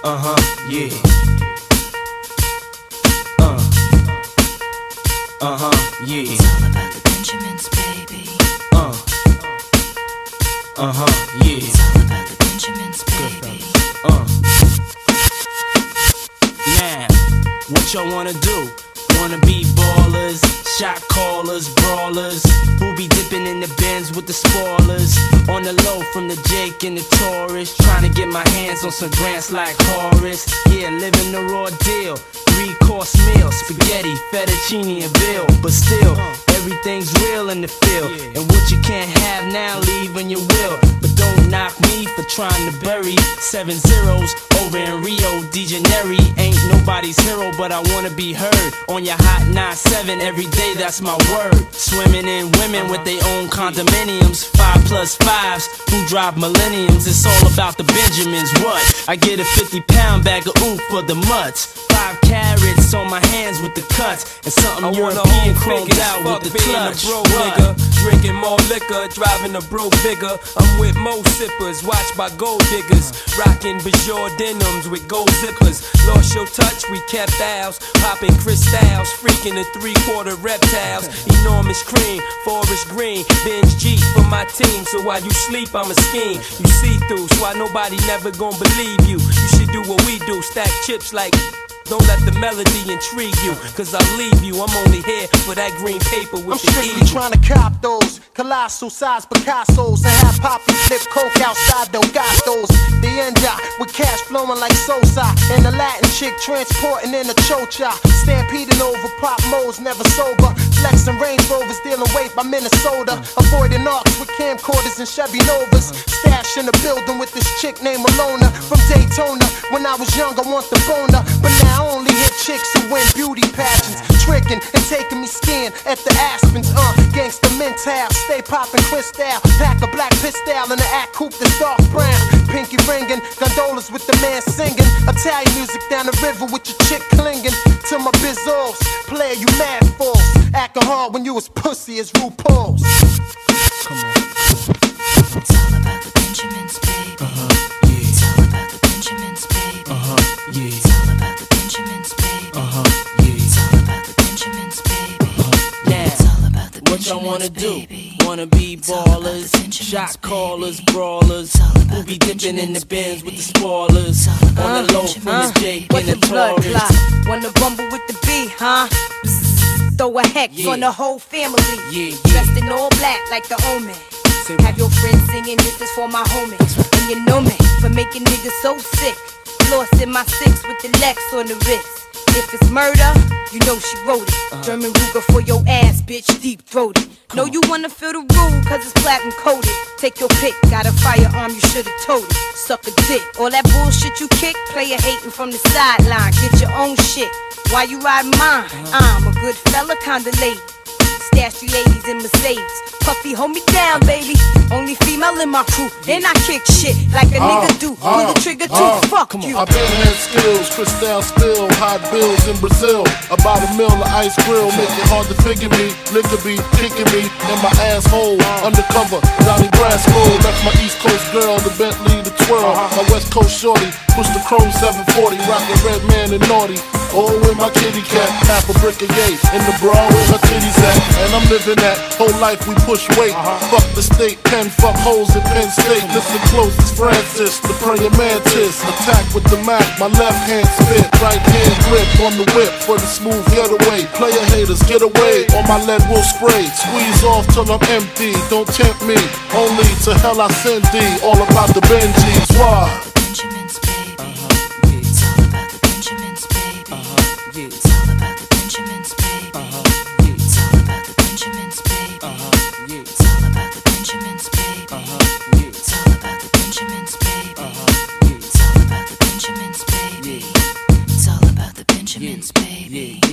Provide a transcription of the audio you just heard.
Yeah. Yeah. It's all about the Benjamins, baby. Yeah. It's all about the Benjamins, baby. Now, what y'all wanna do? Wanna be ballers, shot callers, brawlers, who be dipping in the Benz with the spoilers. On the low from the Jake and the Taurus, trying to get my hands on some grants like Horace. Yeah, living the raw deal, 3-course meal, spaghetti, fettuccine and veal. But still, everything's real in the field, and what you can't have now, leave when you will. But don't knock me for trying to bury 7 zeros over in Rio de Janeiro. Ain't nobody's hero, but I wanna be heard on your hot 9-7 every day, that's my word. Swimming in women with their own condominiums, 5+5s who drive millenniums. It's all about the Benjamins, what? I get a 50-pound bag of oof for the mutts, 5 carats on my hands with the cuts, and something European chromed out with the clutch. Nigga, drinking more liquor, driving a bro bigger. I'm with mo sippers, watched by gold diggers, rocking Bajor denims with gold zippers. Lost your touch, we kept ours, popping crystals, freaking the 3-quarter reptiles. Enormous cream, forest green, binge G for my team. So while you sleep, I'm a scheme. You see through, so I nobody never gon' believe you. You should do what we do, stack chips like. Don't let the melody intrigue you, cause I'll leave you. I'm only here for that green paper with the I'm strictly trying to cop those colossal size Picassos and have Poppy flip coke outside Delgados. The India with cash flowing like Sosa, and the Latin chick transporting in a chocha. Stampeding over pop modes, never sober. Flexing Range Rovers, dealing weight by Minnesota. Avoiding arcs with camcorders and Chevy Novas. Stash in the building with this chick named Alona from Daytona. When I was young, I want the boner, but now I only hit chicks who win beauty pageants, tricking and taking me skiing at the Aspens. Gangsta mental, stay popping crystal, pack a black pistol in the act coupe that's dark brown. Pinky ringing, gondolas with the man singing. Italian music down the river with your chick clinging to my bizzos. Player, you mad fools, acting hard when you as pussy as RuPaul's. Come on. It's all about the Benjamins, baby. Yeah. It's all about the Benjamins, baby. Yeah. It's all about the Benjamins, baby. Yeah. It's all about the Benjamins, baby. Now, It's all about the what y'all wanna Benjamins, do? baby. Wanna be It's all about the ballers, Benjamins, shot callers, baby. brawlers, It's all who about be the dipping in the Benjamins, Benz with the baby. spoilers. It's all about On the the low from the Benjamins. Jake What's and the the blood Taurus. clot? Wanna rumble with the B, huh? Bzzz, throw a hex Yeah. on the whole family. Yeah. Dressed in all black like the omen. Say Have your friends singing, this is for my homies. And you know me for making niggas so sick. Lost in my 6 with the Lex on the wrist. If it's murder, you know she wrote it. German Ruger for your ass, bitch, deep throated. Know you wanna feel the rule, cause it's platinum coated. Take your pick, got a firearm, you should've told it. Suck a dick, all that bullshit you kick, player hating from the sideline. Get your own shit, why you ride mine? I'm a good fella, kinda lady. Stash 380s in Mercedes. Puffy, hold me down, baby. Only female in my crew, and I kick shit like a nigga do. Pull the trigger too, fuck you. I've been had skills, crystal spill, hot bills in Brazil. About a mill of ice grill, make it hard to figure me. Liquor be kicking me in my asshole. Undercover, Johnny Brasco. Left my East Coast girl, the Bentley, the twirl. My West Coast shorty, push the chrome 740, rockin' red man and naughty. Oh, with my kitty cat, half a brick of yay. In the bra where her titties at, and I'm living that. Whole life we push weight. Fuck the state, pen, fuck hoes in Penn State. Listen close, it's Francis, the praying mantis. Attack with the Mac, my left hand spit, right hand grip on the whip for the smooth getaway. Player haters, get away, or my lead will spray. Squeeze off till I'm empty, don't tempt me. Only to hell I send thee, all about the Benjis. Why? Benjamins, baby. It's all about the Benjamins, baby. It's all about the Benjamins, baby. It's all about the Benjamins, baby. It's all about the Benjamins, baby. It's all about the Benjamins, baby. It's all about the Benjamins, baby. It's all about the Benjamins, baby.